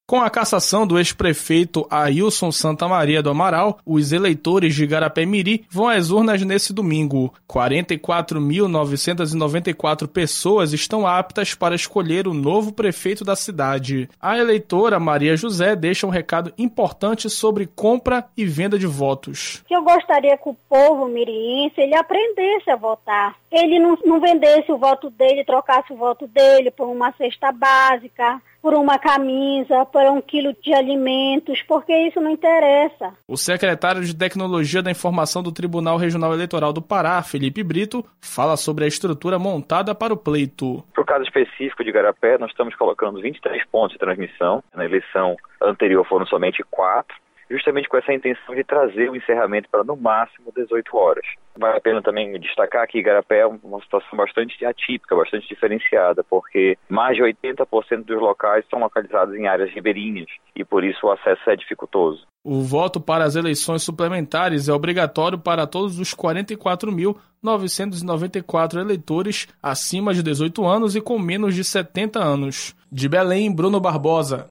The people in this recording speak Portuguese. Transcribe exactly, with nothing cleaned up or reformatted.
Com a cassação do ex-prefeito Ailson Santamaria do Amaral, os eleitores de Igarapé-Miri vão às urnas nesse domingo. quarenta e quatro mil novecentas e noventa e quatro pessoas estão aptas para escolher o novo prefeito da cidade. A eleitora Maria José deixa um recado importante sobre compra e venda de votos. Eu gostaria que o povo miriense ele aprendesse a votar. Ele não, não vendesse o voto dele, trocasse o voto dele por uma cesta básica, por uma camisa, por um quilo de alimentos, porque isso não interessa. O secretário de Tecnologia da Informação do Tribunal Regional Eleitoral do Pará, Felipe Brito, fala sobre a estrutura montada para o pleito. Para o caso específico de Igarapé, nós estamos colocando vinte e três pontos de transmissão. Na eleição anterior foram somente quatro, justamente com essa intenção de trazer o encerramento para no máximo dezoito horas. Vale a pena também destacar que Igarapé é uma situação bastante atípica, bastante diferenciada, porque mais de oitenta por cento dos locais são localizados em áreas ribeirinhas e por isso o acesso é dificultoso. O voto para as eleições suplementares é obrigatório para todos os quarenta e quatro mil novecentos e noventa e quatro eleitores acima de dezoito anos e com menos de setenta anos. De Belém, Bruno Barbosa.